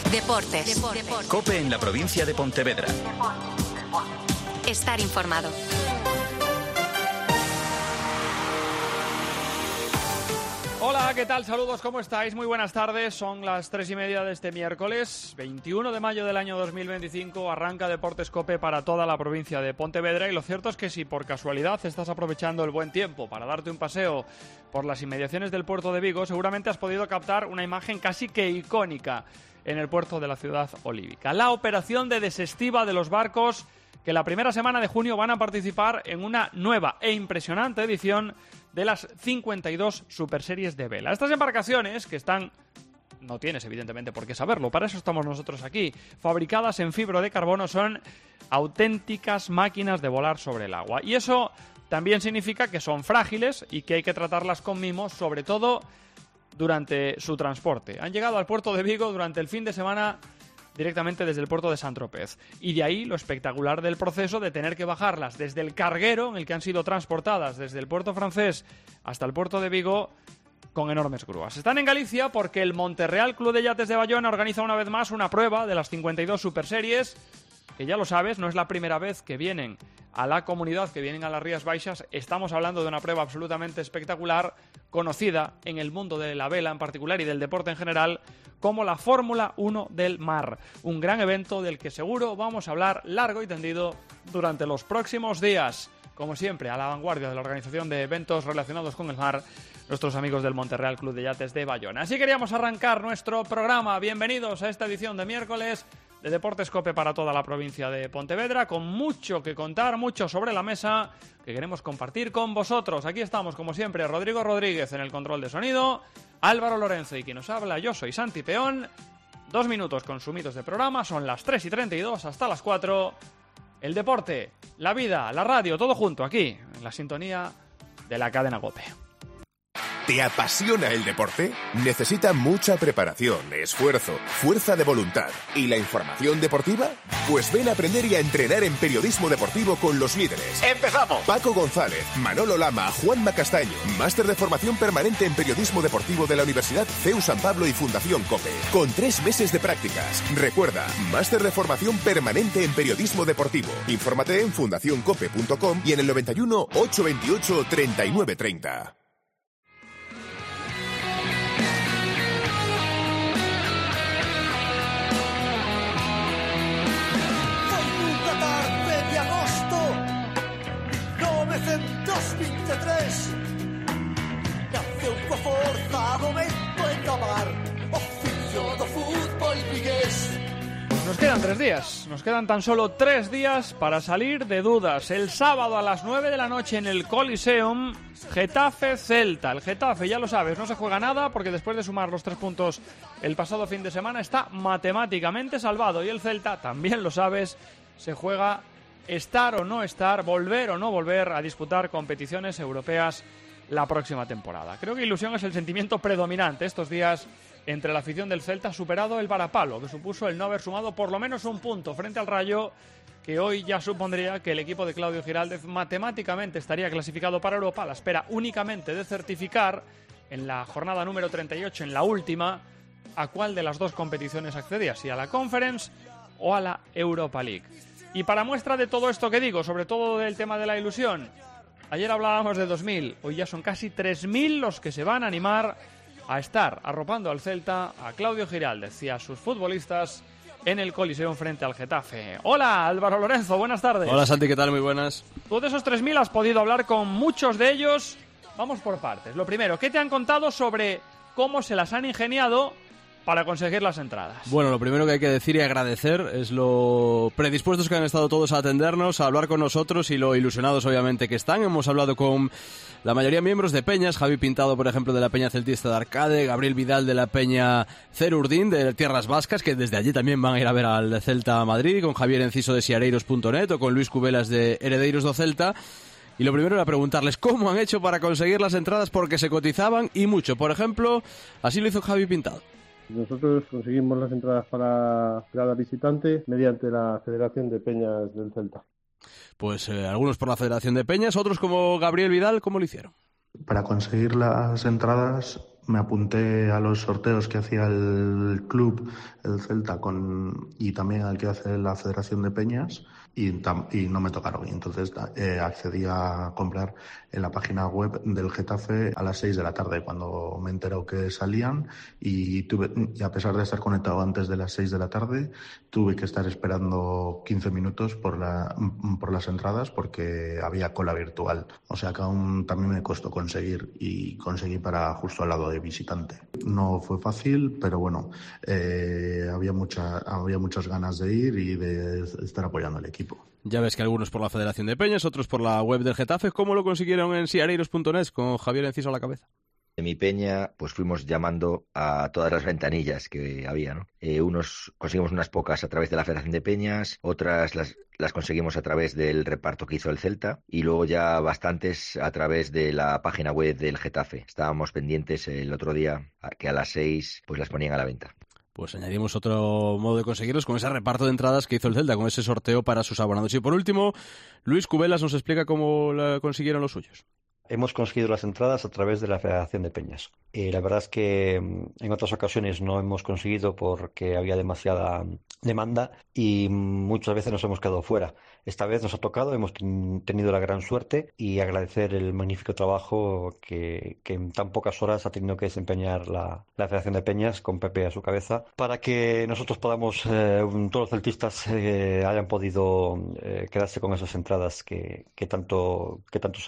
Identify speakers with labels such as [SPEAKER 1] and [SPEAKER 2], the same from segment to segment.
[SPEAKER 1] Deportes.
[SPEAKER 2] COPE en la provincia de Pontevedra.
[SPEAKER 1] Estar informado.
[SPEAKER 3] Hola, ¿qué tal? Saludos, ¿cómo estáis? Muy buenas tardes, son las 3:30 de este miércoles, 21 de mayo del año 2025, arranca Deportes COPE para toda la provincia de Pontevedra y lo cierto es que si por casualidad estás aprovechando el buen tiempo para darte un paseo por las inmediaciones del puerto de Vigo, seguramente has podido captar una imagen casi que icónica en el puerto de la ciudad olívica. La operación de desestiva de los barcos que la primera semana de junio van a participar en una nueva e impresionante edición de las 52 superseries de vela. Estas embarcaciones que están, no tienes evidentemente por qué saberlo, para eso estamos nosotros aquí, fabricadas en fibra de carbono, son auténticas máquinas de volar sobre el agua. Y eso también significa que son frágiles y que hay que tratarlas con mimo, sobre todo durante su transporte. Han llegado al puerto de Vigo durante el fin de semana directamente desde el puerto de Saint-Tropez. Y de ahí lo espectacular del proceso de tener que bajarlas desde el carguero en el que han sido transportadas desde el puerto francés hasta el puerto de Vigo con enormes grúas. Están en Galicia porque el Monterreal Club de Yates de Bayona organiza una vez más una prueba de las 52 superseries, que ya lo sabes, no es la primera vez que vienen a la comunidad, que vienen a las Rías Baixas. Estamos hablando de una prueba absolutamente espectacular, conocida en el mundo de la vela en particular y del deporte en general como la Fórmula 1 del mar. Un gran evento del que seguro vamos a hablar largo y tendido durante los próximos días. Como siempre, a la vanguardia de la organización de eventos relacionados con el mar, nuestros amigos del Monterreal Club de Yates de Bayona. Así queríamos arrancar nuestro programa. Bienvenidos a esta edición de miércoles de Deportes COPE para toda la provincia de Pontevedra, con mucho que contar, mucho sobre la mesa que queremos compartir con vosotros. Aquí estamos, como siempre, Rodrigo Rodríguez en el control de sonido, Álvaro Lorenzo y quien nos habla, yo soy Santi Peón. 2 minutos consumidos de programa, son las 3:32 hasta las 4. El deporte, la vida, la radio, todo junto aquí, en la sintonía de la cadena COPE.
[SPEAKER 4] ¿Te apasiona el deporte? Necesita mucha preparación, esfuerzo, fuerza de voluntad y la información deportiva. Pues ven a aprender y a entrenar en periodismo deportivo con los líderes.
[SPEAKER 2] ¡Empezamos!
[SPEAKER 4] Paco González, Manolo Lama, Juanma Castaño. Máster de formación permanente en periodismo deportivo de la Universidad CEU San Pablo y Fundación COPE. Con 3 meses de prácticas. Recuerda, máster de formación permanente en periodismo deportivo. Infórmate en fundacioncope.com y en el 91 828 3930.
[SPEAKER 5] Nace un forza momento en acabar oficio do fútbol vigués.
[SPEAKER 3] Nos quedan 3 días, nos quedan tan solo 3 días para salir de dudas. El sábado a las 9 de la noche en el Coliseum, Getafe-Celta. El Getafe, ya lo sabes, no se juega nada porque después de sumar los 3 puntos el pasado fin de semana está matemáticamente salvado. Y el Celta, también lo sabes, se juega estar o no estar, volver o no volver a disputar competiciones europeas la próxima temporada. Creo que ilusión es el sentimiento predominante estos días entre la afición del Celta, superado el varapalo, que supuso el no haber sumado por lo menos un punto frente al Rayo, que hoy ya supondría que el equipo de Claudio Giraldez matemáticamente estaría clasificado para Europa, a la espera únicamente de certificar en la jornada número 38, en la última, a cuál de las dos competiciones accedía, si a la Conference o a la Europa League. Y para muestra de todo esto que digo, sobre todo del tema de la ilusión, ayer hablábamos de 2.000, hoy ya son casi 3.000 los que se van a animar a estar arropando al Celta, a Claudio Giraldez y a sus futbolistas en el Coliseum frente al Getafe. Hola, Álvaro Lorenzo, buenas tardes.
[SPEAKER 6] Hola, Santi, ¿qué tal? Muy buenas.
[SPEAKER 3] Tú de esos 3.000 has podido hablar con muchos de ellos. Vamos por partes. Lo primero, ¿qué te han contado sobre cómo se las han ingeniado para conseguir las entradas?
[SPEAKER 6] Bueno, lo primero que hay que decir y agradecer es lo predispuestos que han estado todos a atendernos, a hablar con nosotros y lo ilusionados obviamente que están. Hemos hablado con la mayoría miembros de peñas, Javi Pintado, por ejemplo, de la Peña Celtista de Arcade, Gabriel Vidal de la Peña Cerurdín de Tierras Vascas, que desde allí también van a ir a ver al Celta a Madrid, con Javier Enciso de Siareiros.net o con Luis Cubelas de Heredeiros do Celta. Y lo primero era preguntarles cómo han hecho para conseguir las entradas, porque se cotizaban y mucho. Por ejemplo, así lo hizo Javi Pintado.
[SPEAKER 7] Nosotros conseguimos las entradas para cada visitante mediante la Federación de Peñas del Celta.
[SPEAKER 6] Pues algunos por la Federación de Peñas, otros como Gabriel Vidal, ¿cómo lo hicieron?
[SPEAKER 8] Para conseguir las entradas
[SPEAKER 1] Me apunté a los sorteos que hacía el club, el Celta, y también al que hace la Federación de Peñas, y no me tocaron. Y entonces accedí a comprar en la página web del Getafe a las 6 de la tarde, cuando me enteró que salían, y a pesar de estar conectado antes de las 6 de la tarde, tuve que estar esperando 15 minutos por las entradas porque había cola virtual. O sea que aún también me costó conseguir, y conseguí para justo al lado de visitante. No fue fácil, pero bueno, había muchas ganas de ir y de estar apoyando al equipo.
[SPEAKER 6] Ya ves que algunos por la Federación de Peñas, otros por la web del Getafe. ¿Cómo lo consiguieron en siareiros.net con Javier Enciso a la cabeza?
[SPEAKER 8] En mi peña, pues fuimos llamando a todas las ventanillas que había, ¿no? Unos conseguimos unas pocas a través de la Federación de Peñas, otras las conseguimos a través del reparto que hizo el Celta, y luego ya bastantes a través de la página web del Getafe. Estábamos pendientes el otro día que a las 6 pues las ponían a la venta.
[SPEAKER 6] Pues añadimos otro modo de conseguirlos con ese reparto de entradas que hizo el Celta, con ese sorteo para sus abonados. Y por último, Luis Cubelas nos explica cómo consiguieron los suyos.
[SPEAKER 9] Hemos conseguido las entradas a través de la Federación de Peñas. La verdad es que en otras ocasiones no hemos conseguido porque había demasiada demanda y muchas veces nos hemos quedado fuera. Esta vez nos ha tocado, hemos tenido la gran suerte, y agradecer el magnífico trabajo que en tan pocas horas ha tenido que desempeñar la Federación de Peñas con Pepe a su cabeza para que nosotros podamos, todos los celtistas, hayan podido quedarse con esas entradas que tanto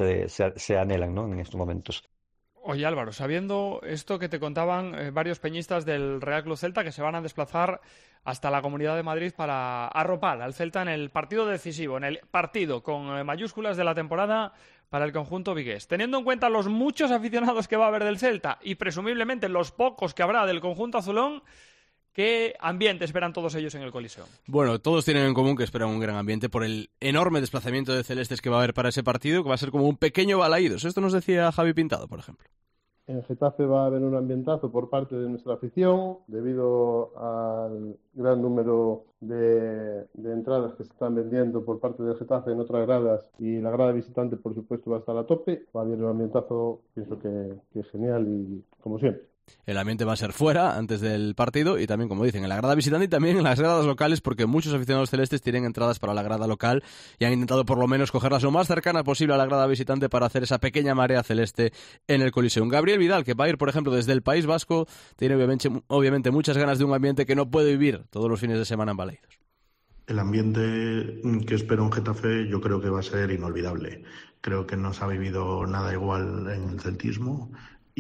[SPEAKER 9] se anhelan, ¿no?, en estos momentos.
[SPEAKER 3] Oye, Álvaro, sabiendo esto que te contaban varios peñistas del Real Club Celta, que se van a desplazar hasta la Comunidad de Madrid para arropar al Celta en el partido decisivo, en el partido con mayúsculas de la temporada para el conjunto vigués. Teniendo en cuenta los muchos aficionados que va a haber del Celta y presumiblemente los pocos que habrá del conjunto azulón, ¿qué ambiente esperan todos ellos en el Coliseo?
[SPEAKER 6] Bueno, todos tienen en común que esperan un gran ambiente por el enorme desplazamiento de celestes que va a haber para ese partido, que va a ser como un pequeño Balaídos. Esto nos decía Javi Pintado, por ejemplo.
[SPEAKER 7] En Getafe va a haber un ambientazo por parte de nuestra afición, debido al gran número de entradas que se están vendiendo por parte del Getafe en otras gradas, y la grada visitante, por supuesto, va a estar a tope. Va a haber un ambientazo, pienso que es genial, y como siempre.
[SPEAKER 6] El ambiente va a ser fuera, antes del partido, y también, como dicen, en la grada visitante y también en las gradas locales, porque muchos aficionados celestes tienen entradas para la grada local y han intentado por lo menos cogerlas lo más cercana posible a la grada visitante para hacer esa pequeña marea celeste en el Coliseum. Gabriel Vidal, que va a ir, por ejemplo, desde el País Vasco, tiene obviamente muchas ganas de un ambiente que no puede vivir todos los fines de semana en Balaídos.
[SPEAKER 1] El ambiente que espero en Getafe yo creo que va a ser inolvidable. Creo que no se ha vivido nada igual en el celtismo.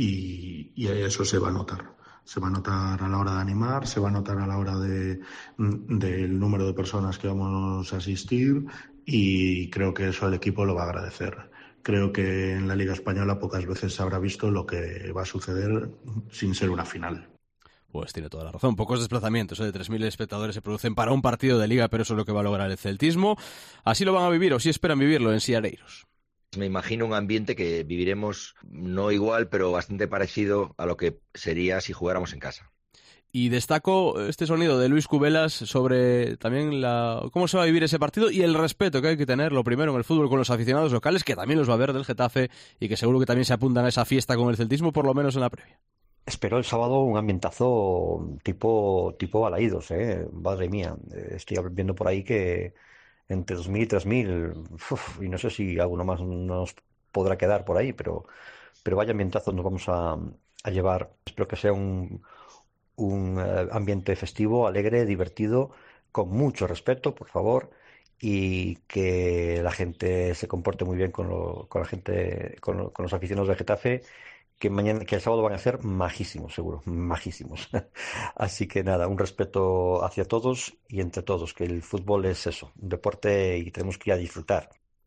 [SPEAKER 1] Y eso se va a notar. Se va a notar a la hora de animar, se va a notar a la hora del número de personas que vamos a asistir, y creo que eso el equipo lo va a agradecer. Creo que en la Liga Española pocas veces se habrá visto lo que va a suceder sin ser una final.
[SPEAKER 6] Pues tiene toda la razón. Pocos desplazamientos de 3.000 espectadores se producen para un partido de Liga, pero eso es lo que va a lograr el celtismo. Así lo van a vivir, o sí esperan vivirlo en Siareiros.
[SPEAKER 8] Me imagino un ambiente que viviremos no igual, pero bastante parecido a lo que sería si jugáramos en casa.
[SPEAKER 6] Y destaco este sonido de Luis Cubelas sobre también cómo se va a vivir ese partido y el respeto que hay que tener, lo primero, en el fútbol con los aficionados locales, que también los va a ver del Getafe y que seguro que también se apuntan a esa fiesta con el celtismo, por lo menos en la previa.
[SPEAKER 9] Espero el sábado un ambientazo tipo Balaídos, madre mía. Estoy viendo por ahí que entre 2.000 y 3.000, y no sé si alguno más nos podrá quedar por ahí, pero vaya ambientazo nos vamos a llevar. Espero que sea un ambiente festivo, alegre, divertido, con mucho respeto, por favor, y que la gente se comporte muy bien con la gente, con los aficionados del Getafe, que el sábado van a ser majísimos, seguro, majísimos. Así que nada, un respeto hacia todos y entre todos, que el fútbol es eso, un deporte y tenemos que ir a disfrutar.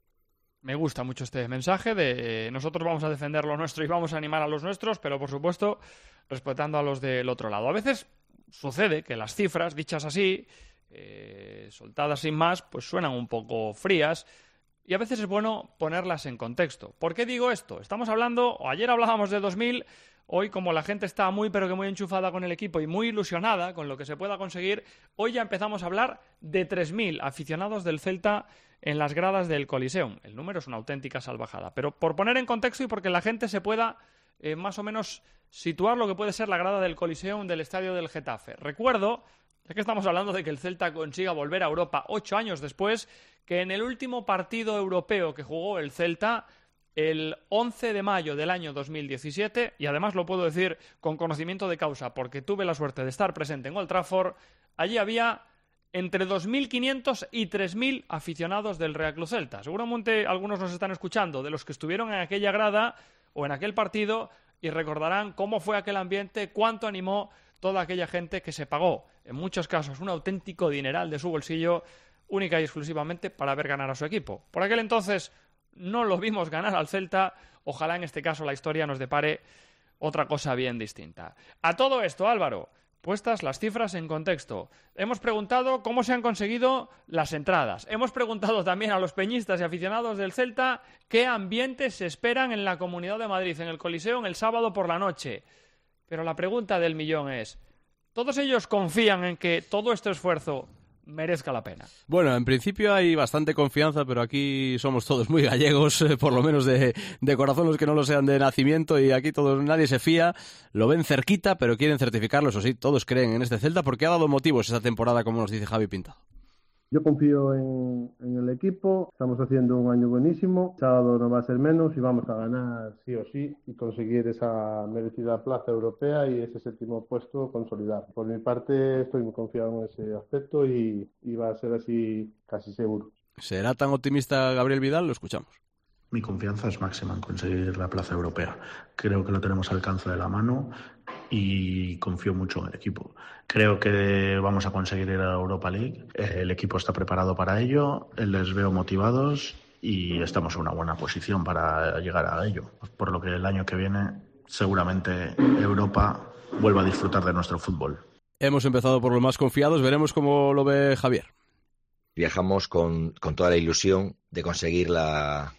[SPEAKER 3] Me gusta mucho este mensaje de nosotros vamos a defender lo nuestro y vamos a animar a los nuestros, pero por supuesto respetando a los del otro lado. A veces sucede que las cifras, dichas así, soltadas sin más, pues suenan un poco frías. Y a veces es bueno ponerlas en contexto. ¿Por qué digo esto? Estamos hablando, o ayer hablábamos de 2.000, hoy como la gente está muy pero que muy enchufada con el equipo y muy ilusionada con lo que se pueda conseguir, hoy ya empezamos a hablar de 3.000 aficionados del Celta en las gradas del Coliseum. El número es una auténtica salvajada. Pero por poner en contexto y porque la gente se pueda más o menos situar lo que puede ser la grada del Coliseum del estadio del Getafe. Recuerdo, ya que estamos hablando de que el Celta consiga volver a Europa 8 años después, que en el último partido europeo que jugó el Celta, el 11 de mayo del año 2017, y además lo puedo decir con conocimiento de causa porque tuve la suerte de estar presente en Old Trafford, allí había entre 2.500 y 3.000 aficionados del Real Club Celta. Seguramente algunos nos están escuchando de los que estuvieron en aquella grada o en aquel partido y recordarán cómo fue aquel ambiente, cuánto animó toda aquella gente que se pagó, en muchos casos, un auténtico dineral de su bolsillo, única y exclusivamente para ver ganar a su equipo. Por aquel entonces no lo vimos ganar al Celta, ojalá en este caso la historia nos depare otra cosa bien distinta. A todo esto, Álvaro, puestas las cifras en contexto, hemos preguntado cómo se han conseguido las entradas. Hemos preguntado también a los peñistas y aficionados del Celta qué ambientes se esperan en la Comunidad de Madrid, en el Coliseum, el sábado por la noche. Pero la pregunta del millón es, ¿todos ellos confían en que todo este esfuerzo merezca la pena?
[SPEAKER 6] Bueno, en principio hay bastante confianza, pero aquí somos todos muy gallegos, por lo menos de corazón los que no lo sean de nacimiento, y aquí nadie se fía, lo ven cerquita, pero quieren certificarlo, eso sí, todos creen en este Celta porque ha dado motivos esta temporada, como nos dice Javi Pintado.
[SPEAKER 7] Yo confío en el equipo, estamos haciendo un año buenísimo, sábado no va a ser menos y vamos a ganar sí o sí y conseguir esa merecida plaza europea y ese 7º puesto consolidar. Por mi parte estoy muy confiado en ese aspecto y va a ser así casi seguro.
[SPEAKER 6] ¿Será tan optimista Gabriel Vidal? Lo escuchamos.
[SPEAKER 1] Mi confianza es máxima en conseguir la plaza europea. Creo que lo tenemos al alcance de la mano y confío mucho en el equipo. Creo que vamos a conseguir ir a la Europa League. El equipo está preparado para ello, les veo motivados y estamos en una buena posición para llegar a ello. Por lo que el año que viene seguramente Europa vuelva a disfrutar de nuestro fútbol.
[SPEAKER 6] Hemos empezado por los más confiados, veremos cómo lo ve Javier.
[SPEAKER 8] Viajamos con toda la ilusión de conseguir la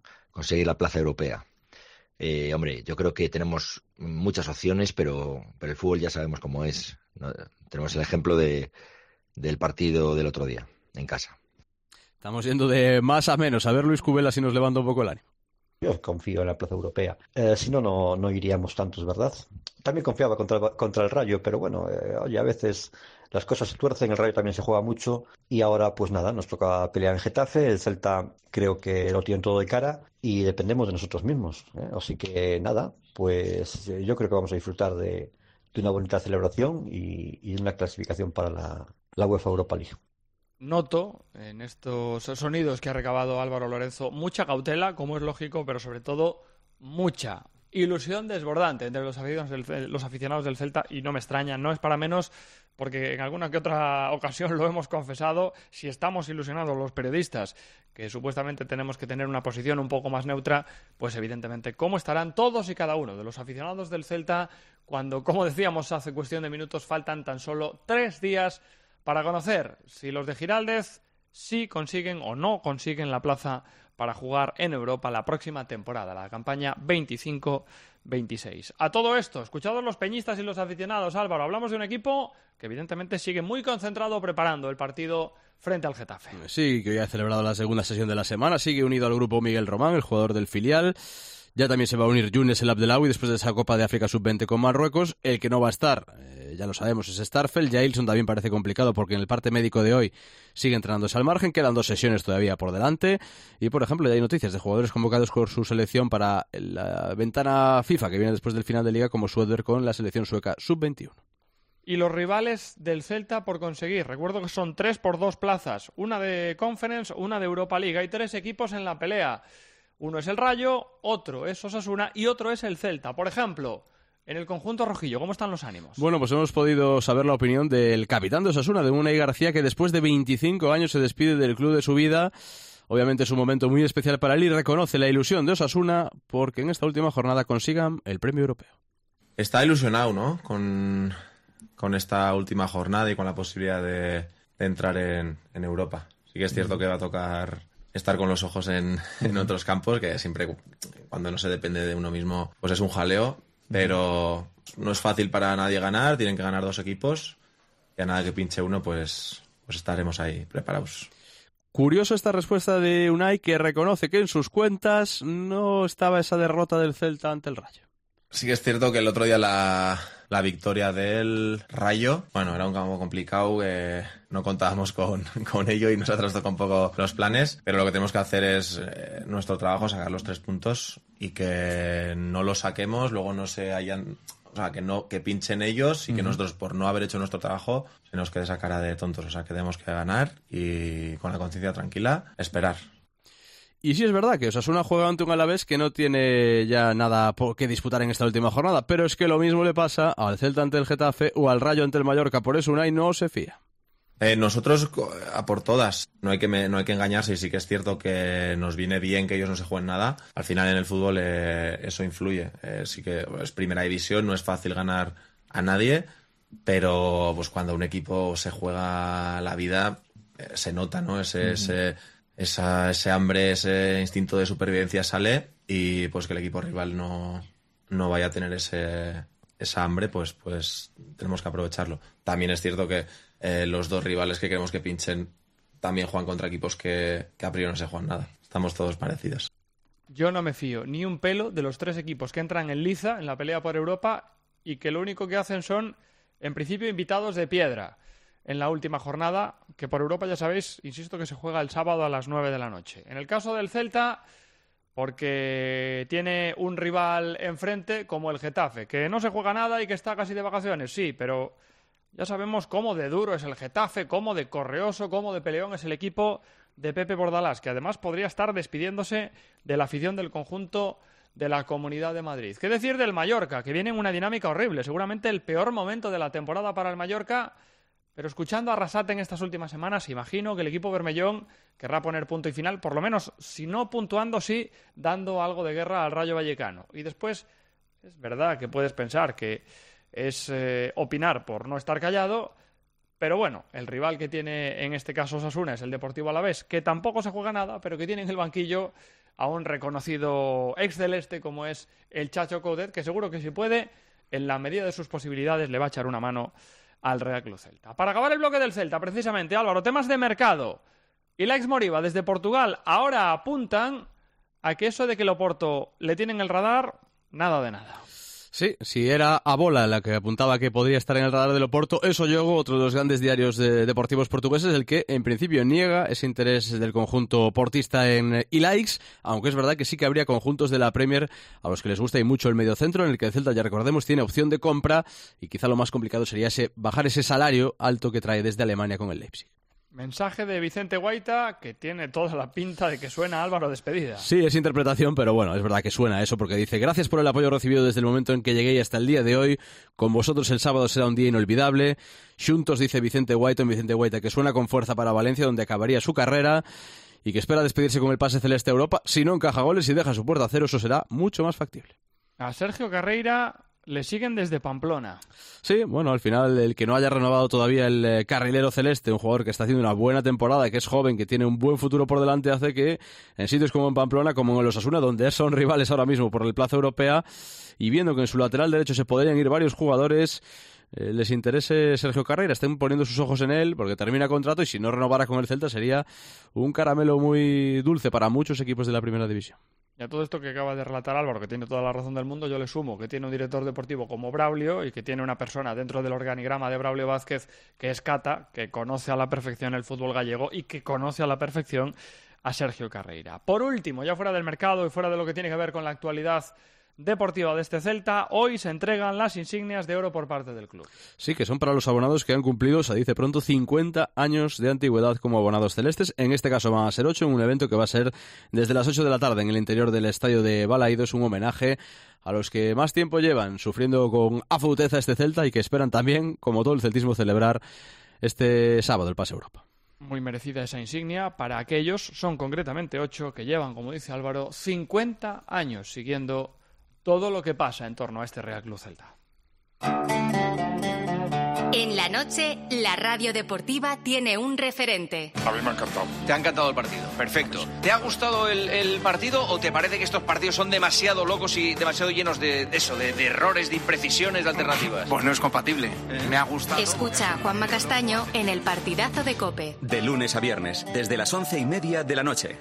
[SPEAKER 8] plaza europea. Hombre, yo creo que tenemos muchas opciones, pero el fútbol ya sabemos cómo es, ¿no? Tenemos el ejemplo del partido del otro día, en casa.
[SPEAKER 6] Estamos yendo de más a menos. A ver, Luis Cubela, si nos levanta un poco el ánimo.
[SPEAKER 9] Yo confío en la plaza europea. Si no, no iríamos tantos, ¿verdad? También confiaba contra el Rayo, pero bueno, oye, a veces las cosas se tuercen, el Rayo también se juega mucho y ahora pues nada, nos toca pelear en Getafe, el Celta creo que lo tiene todo de cara y dependemos de nosotros mismos, ¿eh? Así que nada, pues yo creo que vamos a disfrutar de una bonita celebración y de una clasificación para la UEFA Europa League.
[SPEAKER 3] Noto en estos sonidos que ha recabado Álvaro Lorenzo mucha cautela, como es lógico, pero sobre todo mucha ilusión desbordante entre los aficionados del Celta, y no me extraña, no es para menos, porque en alguna que otra ocasión lo hemos confesado, si estamos ilusionados los periodistas, que supuestamente tenemos que tener una posición un poco más neutra, pues evidentemente cómo estarán todos y cada uno de los aficionados del Celta cuando, como decíamos hace cuestión de minutos, faltan tan solo 3 días para conocer si los de Giraldez sí consiguen o no consiguen la plaza para jugar en Europa la próxima temporada, la campaña 25-26. A todo esto, escuchados los peñistas y los aficionados, Álvaro, hablamos de un equipo que evidentemente sigue muy concentrado preparando el partido frente al Getafe.
[SPEAKER 6] Sí, que hoy ha celebrado la segunda sesión de la semana, sigue unido al grupo Miguel Román, el jugador del filial. Ya también se va a unir Younes El Abdelawi después de esa Copa de África Sub-20 con Marruecos. El que no va a estar, ya lo sabemos, es Starfelt. Jailson también parece complicado porque en el parte médico de hoy sigue entrenándose al margen. Quedan 2 sesiones todavía por delante. Y, por ejemplo, ya hay noticias de jugadores convocados con su selección para la ventana FIFA que viene después del final de Liga, como Sueder con la selección sueca Sub-21.
[SPEAKER 3] Y los rivales del Celta por conseguir. Recuerdo que son 3 por 2 plazas. Una de Conference, una de Europa League. Hay 3 equipos en la pelea. Uno es el Rayo, otro es Osasuna y otro es el Celta. Por ejemplo, en el conjunto rojillo, ¿cómo están los ánimos? Bueno,
[SPEAKER 6] pues hemos podido saber la opinión del capitán de Osasuna, de Unai García, que después de 25 años se despide del club de su vida. Obviamente es un momento muy especial para él y reconoce la ilusión de Osasuna porque en esta última jornada consigan el premio europeo.
[SPEAKER 10] Está ilusionado, ¿no? Con esta última jornada y con la posibilidad de entrar en Europa. Sí que es cierto que va a tocar estar con los ojos en otros campos, que siempre cuando no se depende de uno mismo pues es un jaleo, pero no es fácil para nadie ganar, tienen que ganar 2 equipos y a nada que pinche uno pues estaremos ahí preparados.
[SPEAKER 6] Curioso esta respuesta de Unai, que reconoce que en sus cuentas no estaba esa derrota del Celta ante el Rayo.
[SPEAKER 10] Sí que es cierto que el otro día la victoria del Rayo, bueno, era un campo complicado, no contábamos con ello y nos ha trastocado un poco los planes, pero lo que tenemos que hacer es nuestro trabajo, sacar los 3 puntos y que no los saquemos, luego no se hayan... O sea, que pinchen ellos y que nosotros, por no haber hecho nuestro trabajo, se nos quede esa cara de tontos. O sea, que tenemos que ganar y con la conciencia tranquila, esperar.
[SPEAKER 6] Y sí es verdad que Osasuna juega ante un Alavés que no tiene ya nada por qué disputar en esta última jornada, pero es que lo mismo le pasa al Celta ante el Getafe o al Rayo ante el Mallorca, por eso Unai no se fía.
[SPEAKER 10] Nosotros a por todas, no hay que engañarse, y sí que es cierto que nos viene bien que ellos no se jueguen nada. Al final en el fútbol eso influye, sí que es primera división, no es fácil ganar a nadie, pero pues cuando un equipo se juega la vida se nota, ¿no? Ese hambre, ese instinto de supervivencia sale, y pues que el equipo rival no vaya a tener esa hambre, pues tenemos que aprovecharlo. También es cierto que los 2 rivales que queremos que pinchen también juegan contra equipos que a priori no se juegan nada. Estamos todos parecidos.
[SPEAKER 3] Yo no me fío ni un pelo de los 3 equipos que entran en liza, en la pelea por Europa, y que lo único que hacen son, en principio, invitados de piedra en la última jornada, que por Europa ya sabéis, insisto, que se juega el sábado a las 9 de la noche. En el caso del Celta, porque tiene un rival enfrente como el Getafe, que no se juega nada y que está casi de vacaciones, sí, pero ya sabemos cómo de duro es el Getafe, cómo de correoso, cómo de peleón es el equipo de Pepe Bordalás, que además podría estar despidiéndose de la afición del conjunto de la Comunidad de Madrid. ¿Qué decir del Mallorca, que viene en una dinámica horrible? Seguramente el peor momento de la temporada para el Mallorca, pero escuchando a Arrasate en estas últimas semanas, imagino que el equipo bermellón querrá poner punto y final, por lo menos, si no puntuando, sí dando algo de guerra al Rayo Vallecano. Y después, es verdad que puedes pensar que es opinar por no estar callado, pero bueno, el rival que tiene en este caso Osasuna es el Deportivo Alavés, que tampoco se juega nada, pero que tiene en el banquillo a un reconocido ex-celeste como es el Chacho Coudet, que seguro que si puede, en la medida de sus posibilidades, le va a echar una mano al Real Club Celta. Para acabar el bloque del Celta, precisamente, Álvaro, temas de mercado. Y la ex-Moriba desde Portugal ahora apuntan a que eso de que el Oporto le tienen el radar, nada de nada.
[SPEAKER 6] Sí, si era a Bola la que apuntaba que podría estar en el radar del Oporto, eso Yogo, otro de los grandes diarios deportivos portugueses, el que en principio niega ese interés del conjunto portista en Ilaix, aunque es verdad que sí que habría conjuntos de la Premier a los que les gusta y mucho el mediocentro, en el que el Celta, ya recordemos, tiene opción de compra, y quizá lo más complicado sería bajar ese salario alto que trae desde Alemania con el Leipzig.
[SPEAKER 3] Mensaje de Vicente Guaita, que tiene toda la pinta de que suena Álvaro despedida.
[SPEAKER 6] Sí, es interpretación, pero bueno, es verdad que suena eso, porque dice: gracias por el apoyo recibido desde el momento en que llegué y hasta el día de hoy. Con vosotros el sábado será un día inolvidable. Xuntos, dice Vicente Guaita, que suena con fuerza para Valencia, donde acabaría su carrera, y que espera despedirse con el pase celeste a Europa. Si no encaja goles y deja su puerta a cero, eso será mucho más factible.
[SPEAKER 3] A Sergio Carreira le siguen desde Pamplona.
[SPEAKER 6] Sí, bueno, al final el que no haya renovado todavía el carrilero celeste, un jugador que está haciendo una buena temporada, que es joven, que tiene un buen futuro por delante, hace que en sitios como en Pamplona, como en el Osasuna, donde son rivales ahora mismo por el plaza europea, y viendo que en su lateral derecho se podrían ir varios jugadores, les interese Sergio Carreira, estén poniendo sus ojos en él, porque termina contrato, y si no renovara con el Celta sería un caramelo muy dulce para muchos equipos de la primera división.
[SPEAKER 3] Y a todo esto que acaba de relatar Álvaro, que tiene toda la razón del mundo, yo le sumo que tiene un director deportivo como Braulio y que tiene una persona dentro del organigrama de Braulio Vázquez que es Cata, que conoce a la perfección el fútbol gallego y que conoce a la perfección a Sergio Carreira. Por último, ya fuera del mercado y fuera de lo que tiene que ver con la actualidad deportiva de este Celta, hoy se entregan las insignias de oro por parte del club.
[SPEAKER 6] Sí, que son para los abonados que han cumplido, se dice pronto, 50 años de antigüedad como abonados celestes. En este caso van a ser 8, en un evento que va a ser desde las 8 de la tarde en el interior del estadio de Balaídos, un homenaje a los que más tiempo llevan sufriendo con afauteza este Celta y que esperan también, como todo el celtismo, celebrar este sábado el pase a Europa.
[SPEAKER 3] Muy merecida esa insignia para aquellos, son concretamente 8, que llevan, como dice Álvaro, 50 años siguiendo todo lo que pasa en torno a este Real Club Celta.
[SPEAKER 11] En la noche, la radio deportiva tiene un referente.
[SPEAKER 12] A mí me ha encantado. Te ha encantado el partido, perfecto. ¿Te ha gustado el partido o te parece que estos partidos son demasiado locos y demasiado llenos de errores, de imprecisiones, de alternativas? Pues no es compatible. Me ha gustado.
[SPEAKER 11] Escucha a Juanma Castaño en el partidazo de COPE.
[SPEAKER 2] De lunes a viernes, desde las 11:30 de la noche.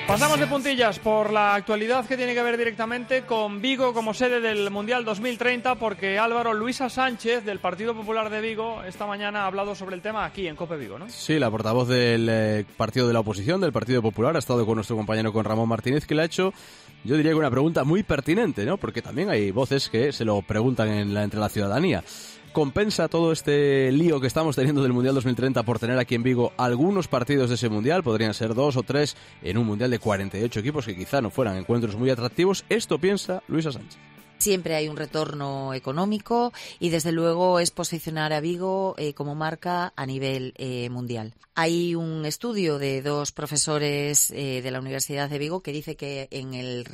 [SPEAKER 3] Pasamos de puntillas por la actualidad que tiene que ver directamente con Vigo como sede del Mundial 2030, porque Álvaro, Luisa Sánchez del Partido Popular de Vigo esta mañana ha hablado sobre el tema aquí en COPE Vigo, ¿no?
[SPEAKER 6] Sí, la portavoz del partido de la oposición, del Partido Popular, ha estado con nuestro compañero con Ramón Martínez, que le ha hecho, yo diría que una pregunta muy pertinente, ¿no? Porque también hay voces que se lo preguntan entre la ciudadanía. ¿Compensa todo este lío que estamos teniendo del Mundial 2030 por tener aquí en Vigo algunos partidos de ese Mundial? Podrían ser 2 o 3 en un Mundial de 48 equipos que quizá no fueran encuentros muy atractivos. Esto piensa Luisa Sánchez.
[SPEAKER 13] Siempre hay un retorno económico y desde luego es posicionar a Vigo como marca a nivel mundial. Hay un estudio de 2 profesores de la Universidad de Vigo que dice que en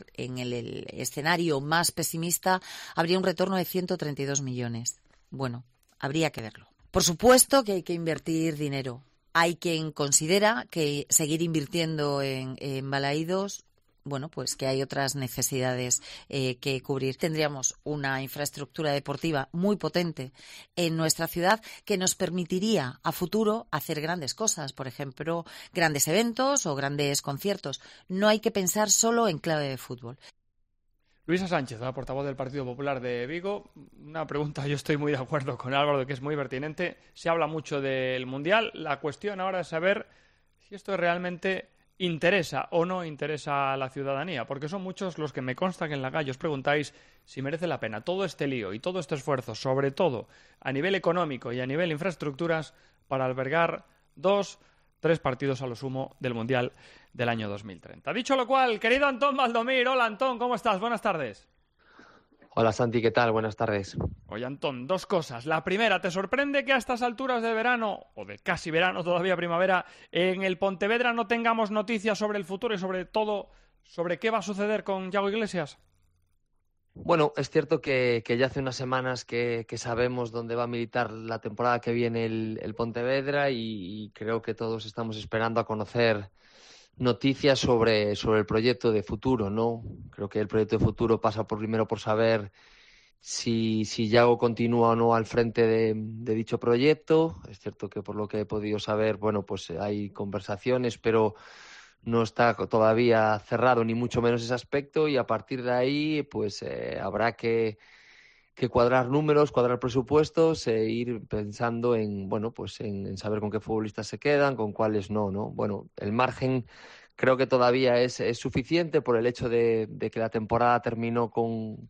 [SPEAKER 13] el escenario más pesimista habría un retorno de 132 millones. Bueno, habría que verlo. Por supuesto que hay que invertir dinero. Hay quien considera que seguir invirtiendo en Balaídos, bueno, pues que hay otras necesidades que cubrir. Tendríamos una infraestructura deportiva muy potente en nuestra ciudad que nos permitiría a futuro hacer grandes cosas, por ejemplo, grandes eventos o grandes conciertos. No hay que pensar solo en clave de fútbol.
[SPEAKER 3] Luisa Sánchez, la portavoz del Partido Popular de Vigo. Una pregunta, yo estoy muy de acuerdo con Álvaro, de que es muy pertinente. Se habla mucho del Mundial. La cuestión ahora es saber si esto realmente interesa o no interesa a la ciudadanía, porque son muchos los que me consta que en la calle os preguntáis si merece la pena todo este lío y todo este esfuerzo, sobre todo a nivel económico y a nivel infraestructuras, para albergar 2, 3 partidos a lo sumo del Mundial del año 2030. Dicho lo cual, querido Antón Valdomir, hola Antón, ¿cómo estás? Buenas tardes.
[SPEAKER 14] Hola Santi, ¿qué tal? Buenas tardes.
[SPEAKER 3] Oye Antón, 2 cosas. La primera, ¿te sorprende que a estas alturas de verano, o de casi verano, todavía primavera, en el Pontevedra no tengamos noticias sobre el futuro y sobre todo sobre qué va a suceder con Yago Iglesias?
[SPEAKER 14] Bueno, es cierto que ya hace unas semanas que sabemos dónde va a militar la temporada que viene el Pontevedra y creo que todos estamos esperando a conocer noticias sobre el proyecto de futuro, ¿no? Creo que el proyecto de futuro pasa primero por saber si Yago continúa o no al frente de dicho proyecto. Es cierto que por lo que he podido saber, bueno, pues hay conversaciones, pero no está todavía cerrado ni mucho menos ese aspecto y a partir de ahí pues habrá que cuadrar números, cuadrar presupuestos e ir pensando en, bueno, pues en saber con qué futbolistas se quedan, con cuáles no, ¿no? Bueno, el margen creo que todavía es suficiente por el hecho de que la temporada terminó con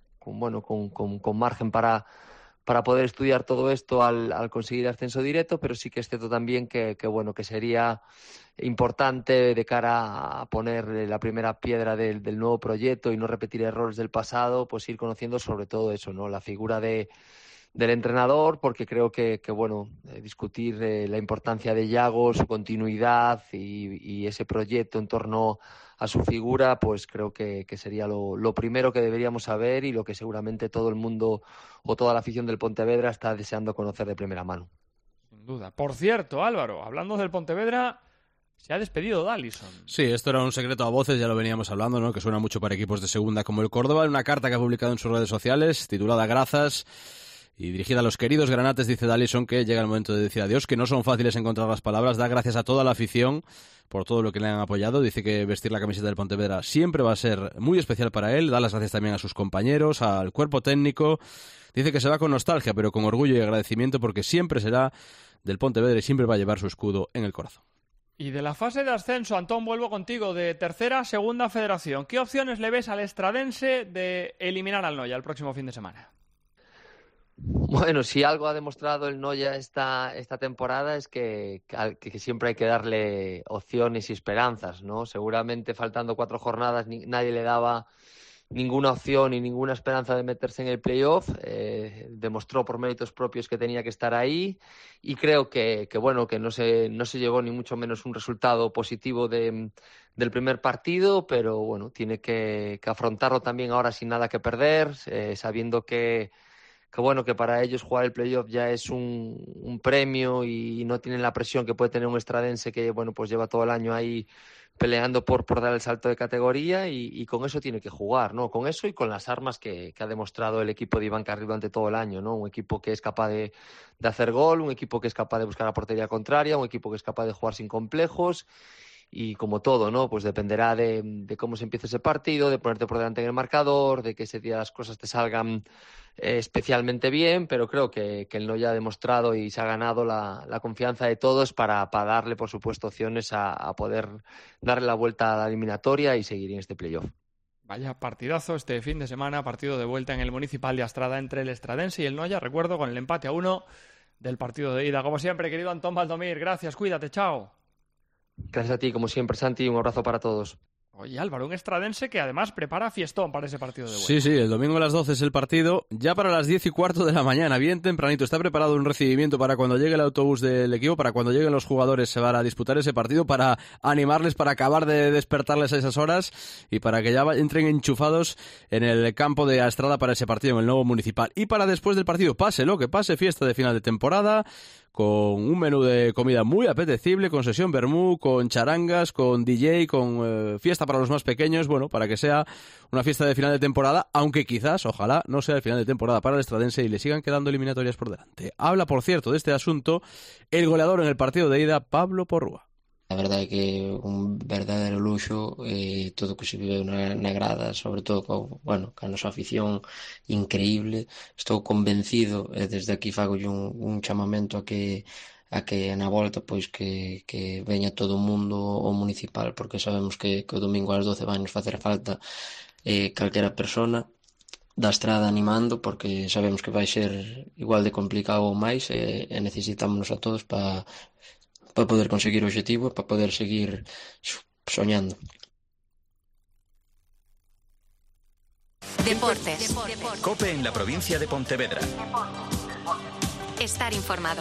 [SPEAKER 14] margen para poder estudiar todo esto al conseguir ascenso directo, pero sí que es cierto también que sería importante de cara a poner la primera piedra del nuevo proyecto y no repetir errores del pasado, pues ir conociendo sobre todo eso, ¿no? La figura del entrenador, porque creo que discutir la importancia de Yago, su continuidad y ese proyecto en torno a su figura, pues creo que sería lo primero que deberíamos saber y lo que seguramente todo el mundo o toda la afición del Pontevedra está deseando conocer de primera mano.
[SPEAKER 3] Sin duda. Por cierto, Álvaro, hablando del Pontevedra, se ha despedido D'Alison.
[SPEAKER 6] Sí, esto era un secreto a voces, ya lo veníamos hablando, ¿no? Que suena mucho para equipos de segunda como el Córdoba. En una carta que ha publicado en sus redes sociales, titulada Grazas, y dirigida a los queridos granates, dice D'Alison que llega el momento de decir adiós, que no son fáciles encontrar las palabras. Da gracias a toda la afición por todo lo que le han apoyado. Dice que vestir la camiseta del Pontevedra siempre va a ser muy especial para él. Da las gracias también a sus compañeros, al cuerpo técnico. Dice que se va con nostalgia, pero con orgullo y agradecimiento, porque siempre será del Pontevedra y siempre va a llevar su escudo en el corazón.
[SPEAKER 3] Y de la fase de ascenso, Antón, vuelvo contigo, de tercera a segunda federación. ¿Qué opciones le ves al estradense de eliminar al Noya el próximo fin de semana?
[SPEAKER 14] Bueno, si algo ha demostrado el Noya esta temporada es que siempre hay que darle opciones y esperanzas, ¿no? Seguramente faltando 4 jornadas nadie le daba ninguna opción y ninguna esperanza de meterse en el playoff. Demostró por méritos propios que tenía que estar ahí y creo que no se llegó ni mucho menos un resultado positivo del primer partido, pero bueno, tiene que afrontarlo también ahora sin nada que perder, sabiendo que para ellos jugar el playoff ya es un premio y no tienen la presión que puede tener un estradense que pues lleva todo el año ahí peleando por dar el salto de categoría y con eso tiene que jugar, ¿no? Con eso y con las armas que ha demostrado el equipo de Iván Carril durante todo el año, ¿no? Un equipo que es capaz de hacer gol, un equipo que es capaz de buscar la portería contraria, un equipo que es capaz de jugar sin complejos como todo, ¿no? Pues dependerá de cómo se empiece ese partido, de ponerte por delante en el marcador, de que ese día las cosas te salgan especialmente bien, pero creo que el Noya ha demostrado y se ha ganado la confianza de todos para darle, por supuesto, opciones a poder darle la vuelta a la eliminatoria y seguir en este playoff.
[SPEAKER 3] Vaya partidazo este fin de semana, partido de vuelta en el Municipal de Astrada entre el Estradense y el Noya, recuerdo, con el empate a 1 del partido de ida. Como siempre, querido Antón Valdomir, gracias, cuídate, chao.
[SPEAKER 14] Gracias a ti, como siempre, Santi, un abrazo para todos.
[SPEAKER 3] Oye, Álvaro, un estradense que además prepara fiestón para ese partido de vuelta.
[SPEAKER 6] Sí, el domingo a las 12 es el partido, ya para las 10:15 de la mañana, bien tempranito. Está preparado un recibimiento para cuando llegue el autobús del equipo, para cuando lleguen los jugadores se van a disputar ese partido, para animarles, para acabar de despertarles a esas horas y para que ya entren enchufados en el campo de Astrada para ese partido en el nuevo Municipal. Y para después del partido, pase lo que pase, fiesta de final de temporada, con un menú de comida muy apetecible, con sesión vermú, con charangas, con DJ, con fiesta para los más pequeños, bueno, para que sea una fiesta de final de temporada, aunque quizás, ojalá, no sea el final de temporada para el estradense y le sigan quedando eliminatorias por delante. Habla, por cierto, de este asunto el goleador en el partido de ida, Pablo Porrúa.
[SPEAKER 15] A verdade é que un verdadeiro luxo todo o que se vive na grada, sobre todo ca nosa afición increíble. Estou convencido, desde aquí fagolle un chamamento a que na volta pois que veña todo o mundo ao Municipal, porque sabemos que o domingo ás 12 vai nos facer falta calquera persona da Estrada animando, porque sabemos que vai ser igual de complicado ou máis e necesitámonos a todos para poder conseguir o objetivo, para poder seguir soñando.
[SPEAKER 11] Deportes.
[SPEAKER 2] COPE en la provincia de Pontevedra.
[SPEAKER 11] Estar informado.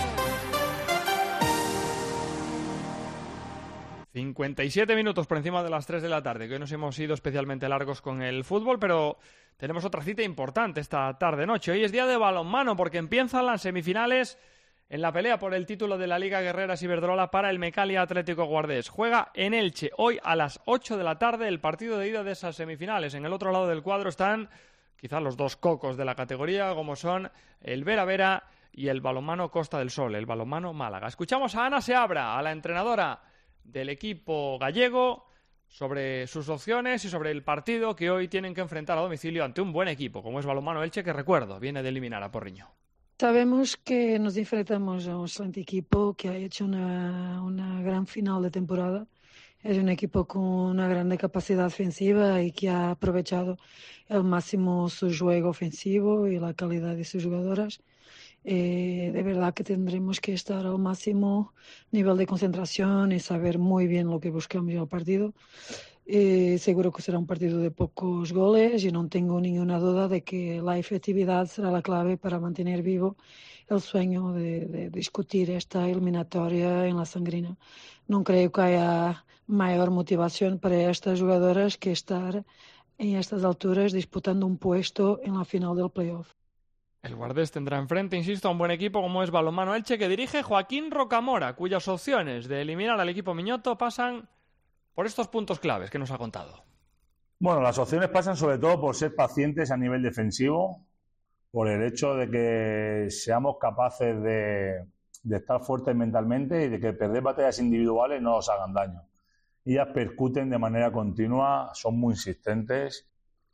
[SPEAKER 3] 57 minutos por encima de las 3 de la tarde, que hoy nos hemos ido especialmente largos con el fútbol, pero tenemos otra cita importante esta tarde-noche. Hoy es día de balonmano porque empiezan las semifinales en la pelea por el título de la Liga Guerreras Iberdrola para el Mecalia Atlético Guardés. Juega en Elche hoy a las 8 de la tarde el partido de ida de esas semifinales. En el otro lado del cuadro están quizás los dos cocos de la categoría, como son el Vera Vera y el balonmano Costa del Sol, el balonmano Málaga. Escuchamos a Ana Seabra, a la entrenadora del equipo gallego, sobre sus opciones y sobre el partido que hoy tienen que enfrentar a domicilio ante un buen equipo, como es balonmano Elche, que recuerdo, viene de eliminar a Porriño.
[SPEAKER 16] Sabemos que nos enfrentamos a un excelente equipo que ha hecho una gran final de temporada. Es un equipo con una grande capacidad ofensiva y que ha aprovechado al máximo su juego ofensivo y la calidad de sus jugadoras. De verdad que tendremos que estar al máximo nivel de concentración y saber muy bien lo que buscamos en el partido. Seguro que será un partido de pocos goles y no tengo ninguna duda de que la efectividad será la clave para mantener vivo el sueño de discutir esta eliminatoria en la Sangrina. No creo que haya mayor motivación para estas jugadoras que estar en estas alturas disputando un puesto en la final del playoff.
[SPEAKER 3] El Guardés tendrá enfrente, insisto, a un buen equipo como es balonmano Elche, que dirige Joaquín Rocamora, cuyas opciones de eliminar al equipo miñoto pasan por estos puntos claves que nos ha contado.
[SPEAKER 17] Bueno, las opciones pasan sobre todo por ser pacientes a nivel defensivo, por el hecho de que seamos capaces de estar fuertes mentalmente y de que perder batallas individuales no nos hagan daño. Ellas percuten de manera continua, son muy insistentes.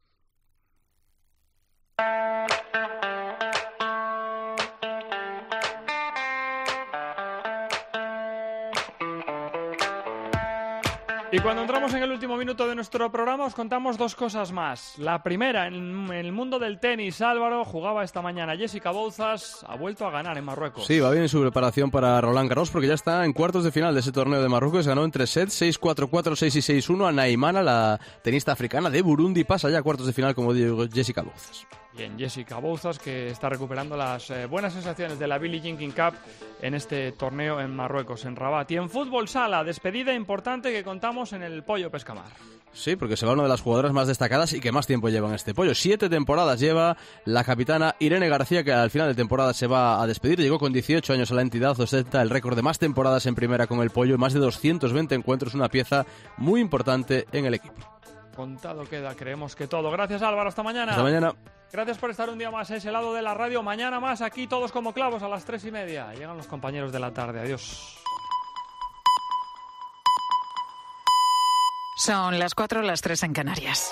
[SPEAKER 3] Y cuando entramos en el último minuto de nuestro programa os contamos dos cosas más. La primera, en el mundo del tenis, Álvaro, jugaba esta mañana Jessica Bouzas, ha vuelto a ganar en Marruecos.
[SPEAKER 6] Sí, va bien su preparación para Roland Garros porque ya está en cuartos de final de ese torneo de Marruecos. Ganó en 3 sets, 6-4, 4-6 y 6-1 a Naimana, la tenista africana de Burundi. Pasa ya a cuartos de final, como digo, Jessica Bouzas.
[SPEAKER 3] Bien, Jessica Bouzas, que está recuperando las buenas sensaciones de la Billie Jean King Cup en este torneo en Marruecos, en Rabat. Y en fútbol sala, despedida importante que contamos en el Pollo Pescamar.
[SPEAKER 6] Sí, porque se va una de las jugadoras más destacadas y que más tiempo lleva en este Pollo. 7 temporadas lleva la capitana Irene García, que al final de temporada se va a despedir. Llegó con 18 años a la entidad, ostenta el récord de más temporadas en primera con el Pollo y más de 220 encuentros, una pieza muy importante en el equipo.
[SPEAKER 3] Contado queda, creemos que todo. Gracias, Álvaro, hasta mañana.
[SPEAKER 6] Hasta mañana.
[SPEAKER 3] Gracias por estar un día más a ese lado de la radio. Mañana más aquí, todos como clavos, a las 3:30. Llegan los compañeros de la tarde. Adiós.
[SPEAKER 18] Son las 4, las 3 en Canarias.